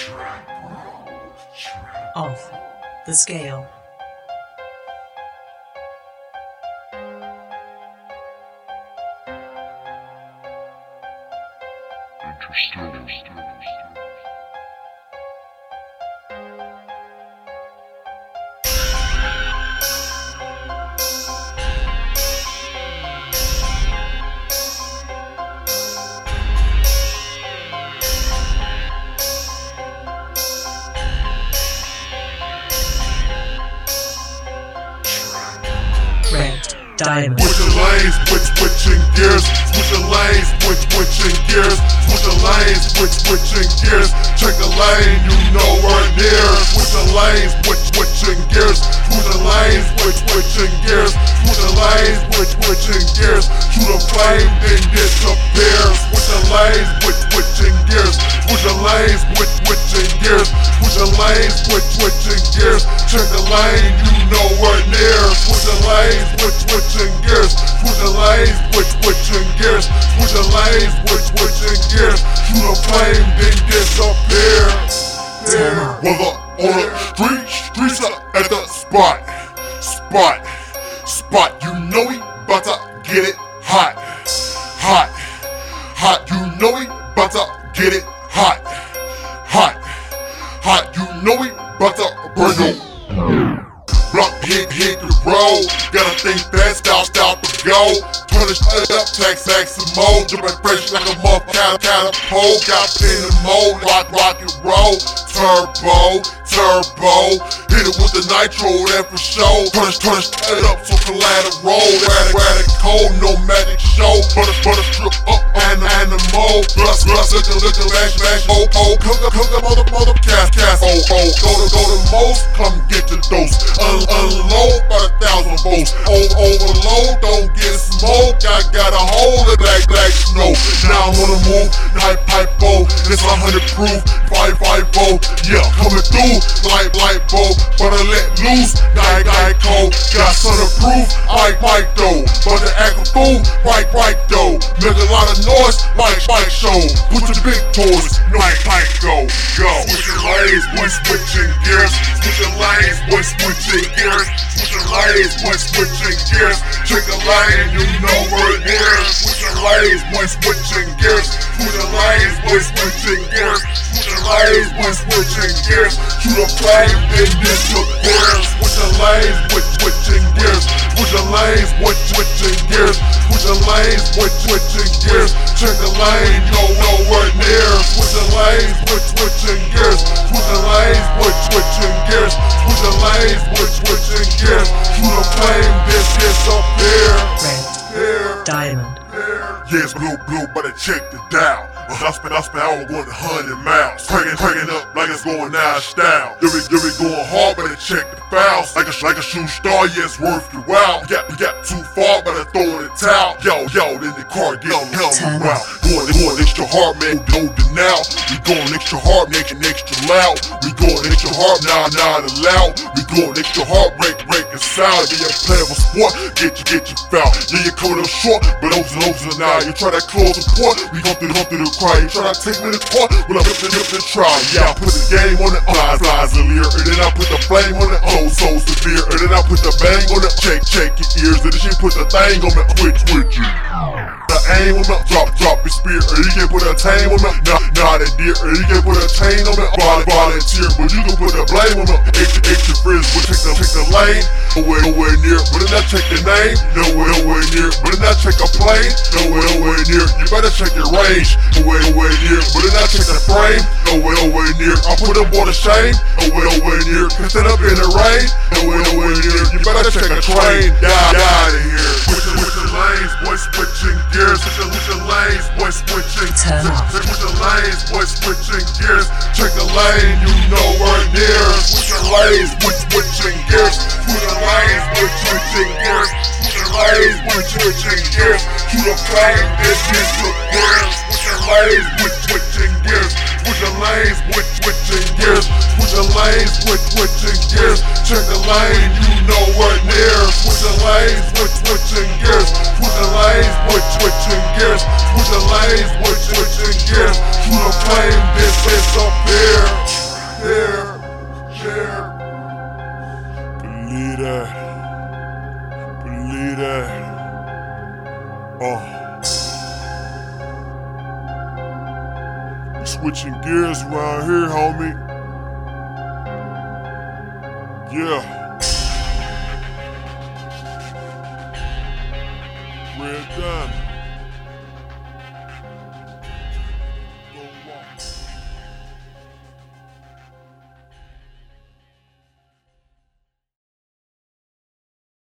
Off the scale. Interstellar. Diamond. Switching lanes, switching gears. Switching lanes, switching gears. Switching lanes, switching gears. Check the lane, you nowhere near. Switching lanes, switching gears. Switching lanes, switching gears. Switching lanes, switching gears. Shoot a flame, then disappear. Switching lanes, switching gears. Switching lanes, switching gears. Switching lanes, switching gears. Check the lane, you nowhere near. Switching lanes, switching gears. Switching lanes, switching gears. Switching lanes, switching gears. Shoot a flame, then disappear. Whether on the streets up at the spot. You know we bout to get it hot. You know we bout to get it hot. You know we bout to burn your block, hit the road. Gotta think fast, stop to go. Turn the shit up, tax some more. Jumping fresh like a motherfucker, catapult. Got pin the mode, rock and roll. Turbo. Hit it with the nitro, that for show. Turn the shit up so collateral. Radical, no magic show. Butter strip up animal. Glass, looking lash, cook up mother cast. Go to most, come get your dose. Unload by the 1,000 volts. Overload, don't get smoked. I got a hold of black snow. Now I'm on the move, pipe bow. It's 100 proof, 550. Yeah, coming through like bow. But I let loose, die cold. Got sunproof, pipe though. But the act a fool, right though. Make a lot of noise, like show. Put your big toes, like go. Switching lanes, switching gears. Switching lanes, switching gears. Switching lanes, switching gears. Check the lane, you know where it is. Switching lanes, switching gears. Switching lanes, switching gears. Switching lanes, switching gears. Shoot a flame, then disappear. Switching lanes, switching gears. Switching lanes, switching gears. Switching lanes, switching gears. Check the lane, you know where it near. Switching lanes, switching gears. Switching lanes, switching gears. Switching lanes, switching gears. Shoot a flame, then disappear. Red Diamond. Yes, blue, but I checked it down. I spent over 100 miles. Cranking up like it's going out of style. If it going hard, better check the fouls. Like a shooting star, yeah, it's worth your while. We got too far, better throw in the towel. Yo, then the car get on hell around. Going extra hard, man, don't deny. We going extra hard, making extra loud. We going extra hard, not allowed. We going extra hard, break and sound. Yeah, you play for sport, get your foul. Yeah, you coming up short, but those are now. You try that close support, we gon' through the cry. You try to take me to court, well I hip the try. Yeah, I put the game on it, flies a leer. And then I put the flame on it, so severe. And then I put the bang on it, check your ears. And then she put the thing on it, switch you. The aim on it, drop your spear. Or you can put a tame on it, not a deer. Or you can put a chain on it, volunteer. But you can put a blame on it, extra frizz. But check the lane, nowhere near. But then I check the name, nowhere near. But then I check a plane, nowhere near. You better check your range, nowhere near. But then I check the frame, nowhere near. I put them on the shame, nowhere near. Cause then up in the rain, nowhere near. You better check a train, die out of here. Switching lanes, switching gears. Switching lanes, switching gears. Switching lanes, switching gears. Check the lane, you know where it near. Switching lanes, switching gears. Switching lanes, switching gears. Switching lanes, switching gears. Shoot a flame, this disappear. Switching lanes, switching gears. Switching lanes, switching gears. Switching lanes, switching gears. Check the lane, you know where it near. Switching lanes, switching gears. Switching lanes, switching gears. Switching lanes, switching gears. Shoot a flame, this disappear. Switching gears around here, homie. Yeah. Red Diamond.